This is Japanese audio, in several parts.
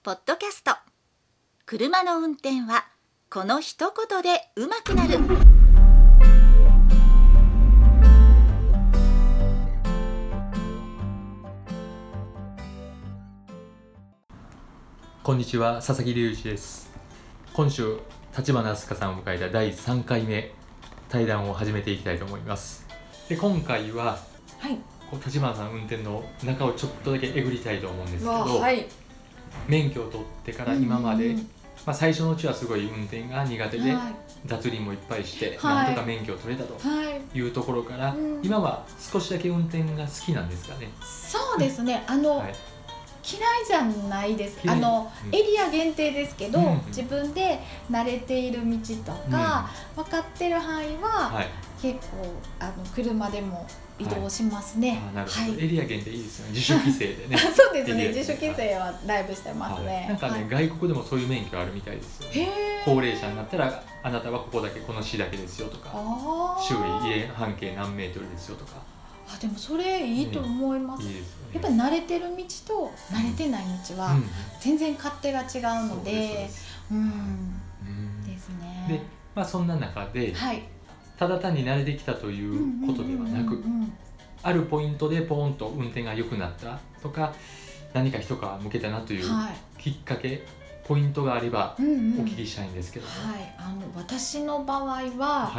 ポッドキャスト、車の運転はこの一言で上手くなる。 こんにちは、佐々木隆一です。今週、立花明日香さんを迎えた第3回目対談を始めていきたいと思います。で、今回は、立花さんの運転の中をちょっとだけえぐりたいと思うんですけど、免許を取ってから今まで、最初のうちはすごい運転が苦手で、脱輪もいっぱいして、なんとか免許を取れたというところから、今は少しだけ運転が好きなんですかね。 そうですね、嫌いじゃないです。エリア限定ですけど、自分で慣れている道とか、分かってる範囲は、結構車でも移動しますね。 なるほど、エリア限定いいですよね。自主規制でね。 そうですね、自主規制はだいぶしてますね。 なんかね、外国でもそういう免許あるみたいですよね。高齢者になったらあなたはここだけ、この市だけですよとか、周囲家半径何メートルですよとか。 でもそれいいと思います。やっぱり慣れてる道と慣れてない道は全然勝手が違うので、ですね。 で、そんな中で、ただ単に慣れてきたということではなく、あるポイントでポーンと運転が良くなったとか、何か一皮向けたなというきっかけ、ポイントがあればお聞きしたいんですけども。 私の場合は、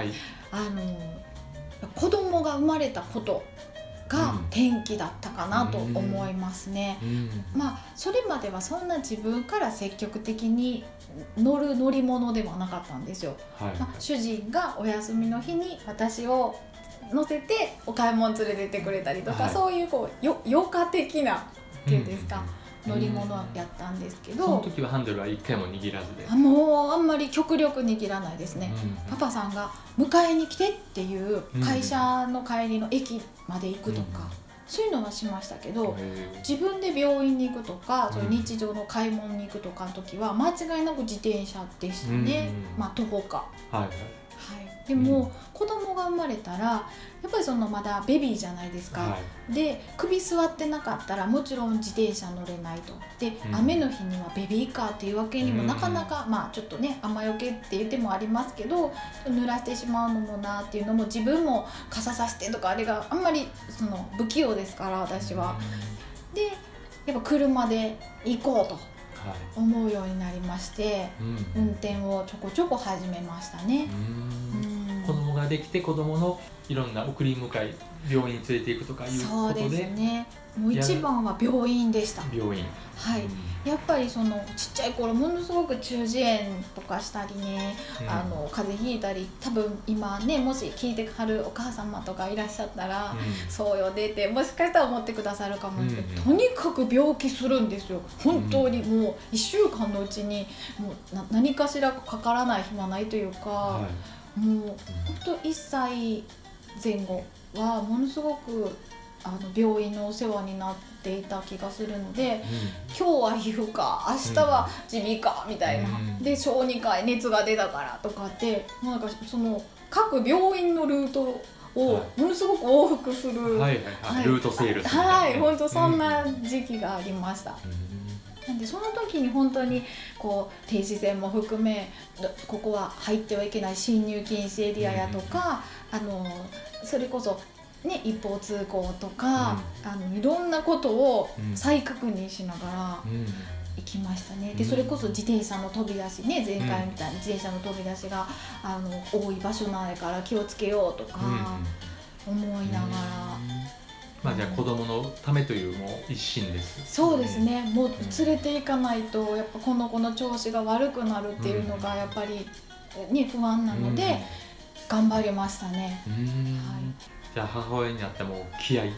子供が生まれたことが転機だったかなと思いますね。それまではそんな自分から積極的に乗る乗り物ではなかったんですよ。主人がお休みの日に私を乗せてお買い物連れてってくれたりとか、そういう余暇的なっていうんですか、乗り物やったんですけど、 その時はハンドルは一回も握らずで、 もうあんまり極力握らないですね。パパさんが迎えに来てっていう会社の帰りの駅まで行くとか、そういうのはしましたけど、自分で病院に行くとか、そういう日常の買い物に行くとかの時は間違いなく自転車でしたね。徒歩か。でも、子供が生まれたらやっぱりまだベビーじゃないですか。で、首座ってなかったらもちろん自転車乗れないと。で、雨の日にはベビーカーっていうわけにもなかなか、ちょっとね、雨よけって言ってもありますけど、濡らしてしまうのもなっていうのも、自分も傘さしてとかあれがあんまり不器用ですから、私は。で、やっぱ車で行こうと思うようになりまして、運転をちょこちょこ始めましたね。 子供ができて、子供のいろんな送り迎え、病院に連れていくとかいうことで。 そうですね、もう一番は病院でした。 病院、 やっぱりちっちゃい頃ものすごく中耳炎とかしたりね、風邪ひいたり、多分今ね、もし聞いてはるお母様とかいらっしゃったら、そうよねってもしかしたら思ってくださるかもですけど、とにかく病気するんですよ。本当にもう1週間のうちにもう何かしらかからない日はないというか、もう本当1歳前後はものすごく病院のお世話になっていた気がするので、今日は皮膚科、明日は耳鼻科みたいな、で小児科へ熱が出たからとかって、なんか各病院のルートをものすごく往復する、 ルートセールスみたいな、 本当そんな時期がありました。なんでその時に本当に停止線も含め、ここは入ってはいけない進入禁止エリアやとか、それこそね、一方通行とか、いろんなことを再確認しながら行きましたね。で、それこそ自転車の飛び出しね、前回みたいに自転車の飛び出しが多い場所ないから気をつけようとか思いながら。 じゃあ子供のためというもう一心です。 そうですね、もう連れて行かないとやっぱこの子の調子が悪くなるっていうのがやっぱりね、不安なので頑張りましたね。 じゃあ母親になっても気合の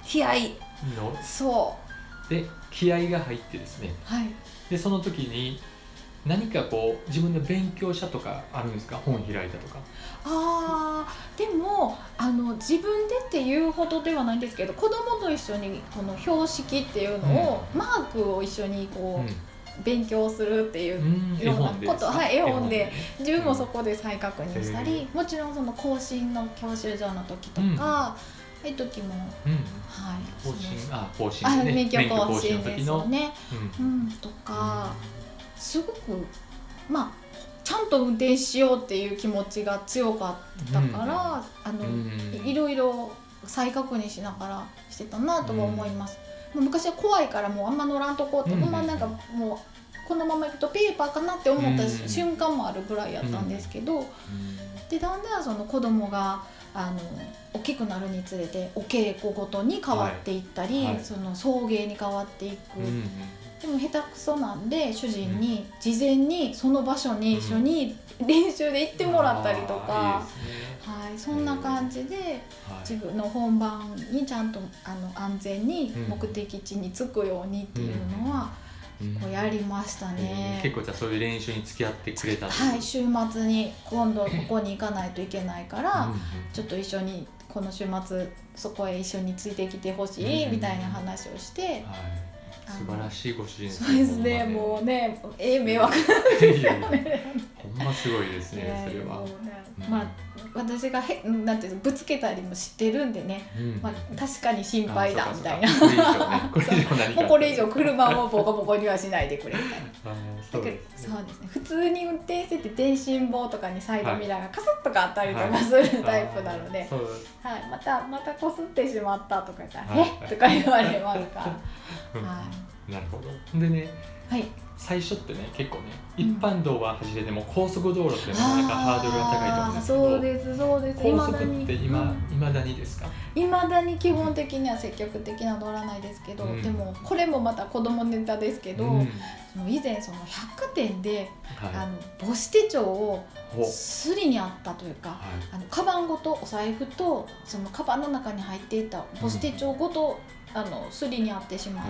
で気合が入ってですね、でその時に何か自分で勉強したとかあるんですか？本開いたとか。 でも自分でっていうほどではないんですけど、子供と一緒にこの標識っていうのを、マークを一緒に勉強するっていうようなこと、絵本で自分もそこで再確認したり、もちろん更新の教習所の時とか、 あいう時も、 うん、 はい、 更新でね、 免許更新ですよね、とかすごくちゃんと運転しようっていう気持ちが強かったから、いろいろ再確認しながらしてたなとは思います。昔は怖いからもうあんま乗らんとこうって、なんかもうこのまま行くとペーパーかなって思った瞬間もあるぐらいやったんですけど、でだんだんその子供が大きくなるにつれてお稽古ごとに変わっていったり、その送迎に変わっていく、でも下手くそなんで主人に事前にその場所に一緒に練習で行ってもらったりとか、そんな感じで自分の本番にちゃんと安全に目的地に着くようにっていうのはこうやりましたね。 結構じゃあそういう練習に付き合ってくれた。 はい、週末に今度ここに行かないといけないからちょっと一緒にこの週末そこへ一緒についてきてほしいみたいな話をして、 素晴らしいご主人ですね。そうですね、もうね、迷惑なんですよね。 ほんますごいですね、それは。 私がなんていうのぶつけたりも知ってるんでね、確かに心配だみたいな。これ以上車をボコボコにはしないでくれみたいな。そうですね。普通に運転してて電信棒とかにサイドミラーがカスッとかあったりとかするタイプなので、またこすってしまったとか言ったら「えっ?」とか言われますから。 なるほど。でね、最初ってね結構ね一般道は走れても高速道路ってなかなかハードルが高いと思うんですけど、 そうですそうです。 高速っていまだにですか？ いまだに基本的には積極的な乗らないですけど、でもこれもまた子供ネタですけど、以前その百貨店で母子手帳をすりにあったというか、カバンごとお財布とそのカバンの中に入っていた母子手帳ごとすりにあってしまって、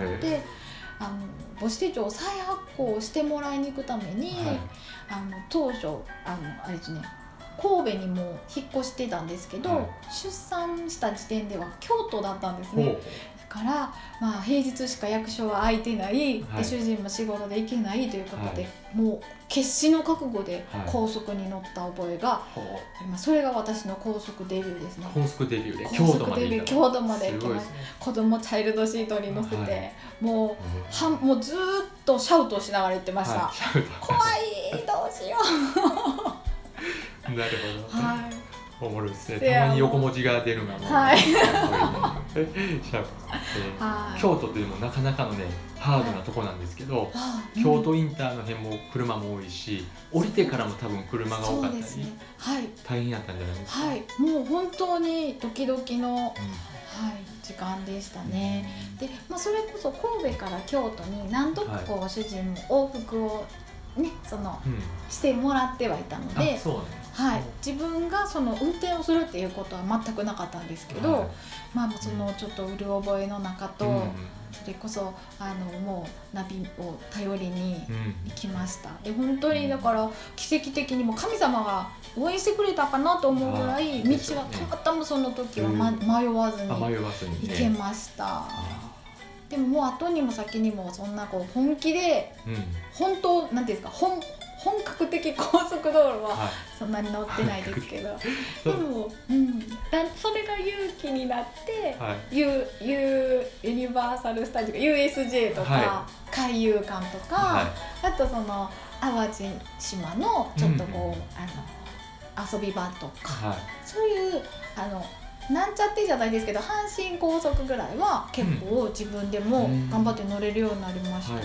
母子手帳を再発行してもらいに行くために、当初あれですね、神戸にも引っ越してたんですけど、出産した時点では京都だったんですね。だから平日しか役所は空いてない、で主人も仕事で行けないということで、もう決死の覚悟で高速に乗った覚えが、それが私の高速デビューですね。 高速デビューで京都まで行きました。子供チャイルドシートに乗せて、もうずーっとシャウトしながら行ってました。怖い、どうしよう。なるほど。おもろいですね。たまに横文字が出るのが京都っていうのもなかなかのねハードなとこなんですけど、京都インターの辺も車も多いし、降りてからも多分車が多かったり大変やったんじゃないですか？ もう本当にドキドキの時間でしたね。で、それこそ神戸から京都に何度かこう主人も往復をねしてもらってはいたので、自分がその運転をするっていうことは全くなかったんですけど、そのちょっとうる覚えの中と、それこそもうナビを頼りに行きました。で本当にだから奇跡的にも神様が応援してくれたかなと思うぐらい道はたまたまその時は迷わずに行けました。でももう後にも先にもそんなこう本気で、本当なんていうんですか、本格的高速道路はそんなに乗ってないですけど、でも、それが勇気になって、ユニバーサル・スタジオ USJ とか、海遊館とか、あとその淡路島のちょっとこう、遊び場とか、そういうなんちゃってじゃないですけど阪神高速ぐらいは結構自分でも頑張って乗れるようになりました。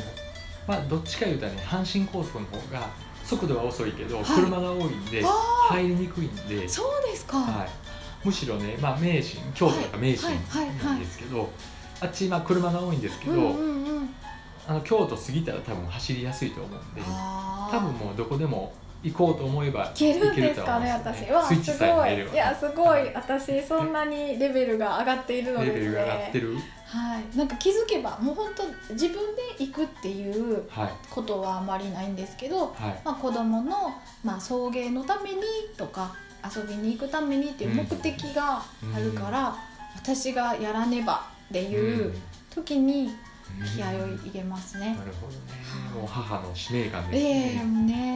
どっちかいうとね、阪神高速の方が速度は遅いけど、車が多いんで入りにくいんで。 そうですか。 むしろね、名神、京都とか名神なんですけど、あっち車が多いんですけど、京都過ぎたら多分走りやすいと思うんで、多分もうどこでも行こうと思えば行けるんですかね、私。スイッチさえ入れば。いや、すごい。私そんなにレベルが上がっているのですね。 レベルが上がってる。 なんか気づけばもう本当自分で行くっていうことはあまりないんですけど、子供の送迎のためにとか遊びに行くためにっていう目的があるから、私がやらねばっていう時に気合を入れますね。 なるほどね。もう母の使命感ですね。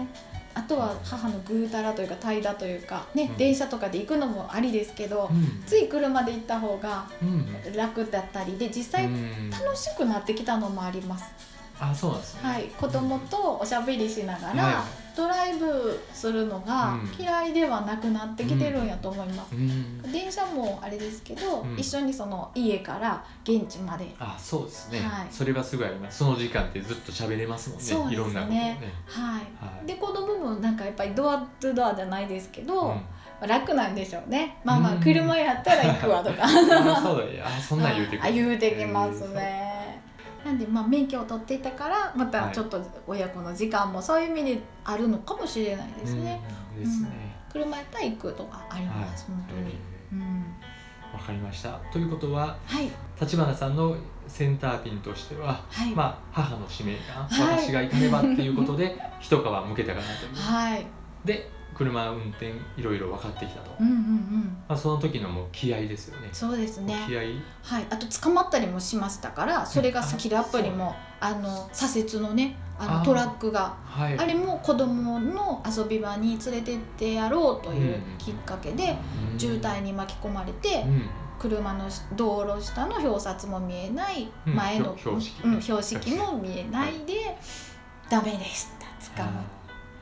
あとは母のぐうたらというか怠惰というかね、電車とかで行くのもありですけど、つい車で行った方が楽だったりで、実際楽しくなってきたのもあります。 あ、そうなんですね。 はい、子供とおしゃべりしながらドライブするのが嫌いではなくなってきてるんやと思います。電車もあれですけど、一緒にその家から現地まで。 あ、そうですね。それはすごいあります。その時間ってずっと喋れますもんね。 そうですね。 いろんなことね。 はい。で、子供もなんかやっぱりドアトゥドアじゃないですけど、楽なんでしょうね。まあ車やったら行くわとか。 そうだよ。あ、そんなん言うてくる。 言うてきますね。なんで免許を取っていたからまたちょっと親子の時間もそういう意味であるのかもしれないですね。 ですね。 車やったら行くとかあります、本当に。 わかりました。ということは、立花さんのセンターピンとしては、母の使命感、私が行かねばっていうことで一皮むけたかなという。で、車運転いろいろ分かってきたと。その時のもう気合ですよね。 そうですね。 気合。 はい。あと捕まったりもしましたから、それがスキルアップにも左折のね、トラックがあれも子供の遊び場に連れてってやろうというきっかけで渋滞に巻き込まれて、車の道路下の表札も見えない、前の標識も見えないでダメでした。捕まって。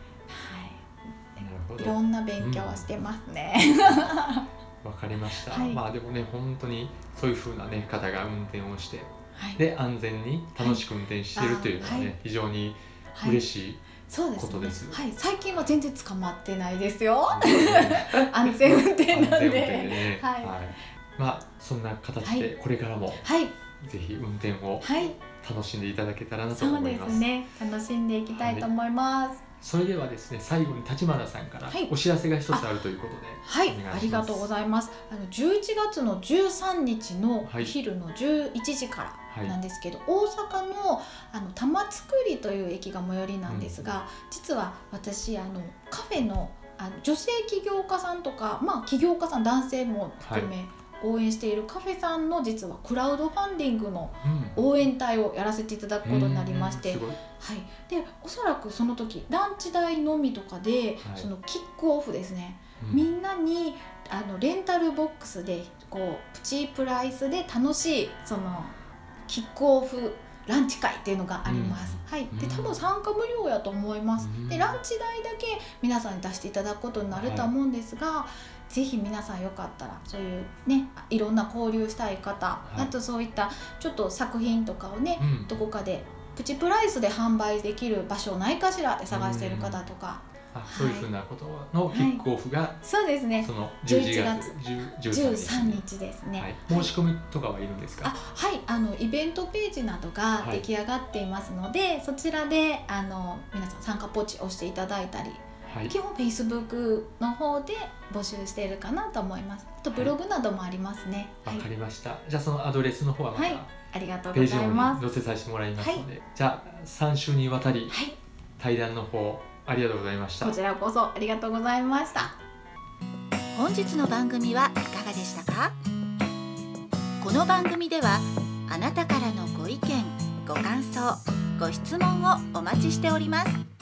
いろんな勉強をしてますね。 わかりました。でもね、本当にそういう風なね方が運転をして、で安全に楽しく運転しているというのはね、非常に嬉しいことです。 最近は全然捕まってないですよ。安全運転なんで。 そんな形でこれからもぜひ運転を楽しんでいただけたらなと思います。 そうですね。楽しんでいきたいと思います。 それではですね、最後に立花さんからお知らせが一つあるということで、 ありがとうございます。11月の13日のお昼の11時からなんですけど、大阪の玉造という駅が最寄りなんですが、実は私カフェの女性起業家さんとか、起業家さん男性も含め、応援しているカフェさんの実はクラウドファンディングの応援隊をやらせていただくことになりまして、でおそらくその時ランチ代のみとかで、そのキックオフですね、みんなにレンタルボックスでプチプライスで楽しいそのキックオフランチ会っていうのがあります。で多分参加無料やと思います。でランチ代だけ皆さんに出していただくことになると思うんですが、ぜひ皆さんよかったらそういうね、いろんな交流したい方、あとそういったちょっと作品とかをね、どこかでプチプライスで販売できる場所ないかしらって探している方とか、 そういうふうなことのキックオフが、 そうですね、 その11月 13日ですね。 申し込みとかはいるんですか？ イベントページなどが出来上がっていますので、そちらで皆さん参加ポチ押していただいたり、基本 Facebook の方で募集しているかなと思います。あとブログなどもありますね。 わかりました。じゃあそのアドレスの方はまたありがとうページございます。 の方に載せさせてもらいますので、じゃあ3週にわたり対談の方ありがとうございました。 こちらこそありがとうございました。 本日の番組はいかがでしたか？この番組ではあなたからのご意見、ご感想、ご質問をお待ちしております。